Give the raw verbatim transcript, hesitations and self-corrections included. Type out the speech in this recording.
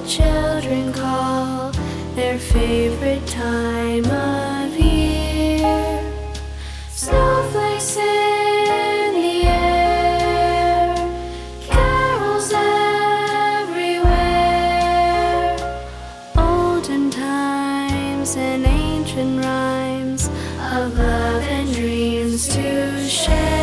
the children call their favorite time of year. Snowflakes in the air, carols everywhere, olden times and ancient rhymes of love and dreams to share.